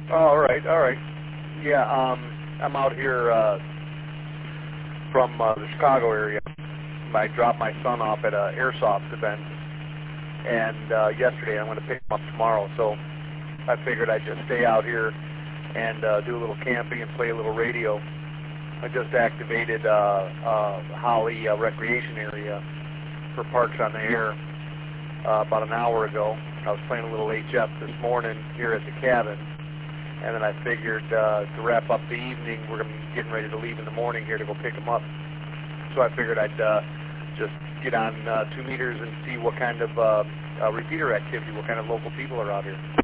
Oh, all right, all right. Yeah, I'm out here from the Chicago area. I dropped my son off at an airsoft event, and yesterday I'm going to pick him up tomorrow. So I figured I'd just stay out here and do a little camping and play a little radio. I just activated Holly Recreation Area for Parks on the Air about an hour ago. I was playing a little HF this morning here at the cabin, and then I figured to wrap up the evening, we're going to be getting ready to leave in the morning here to go pick them up. So I figured I'd just get on 2 meters and see what kind of repeater activity, what kind of local people are out here.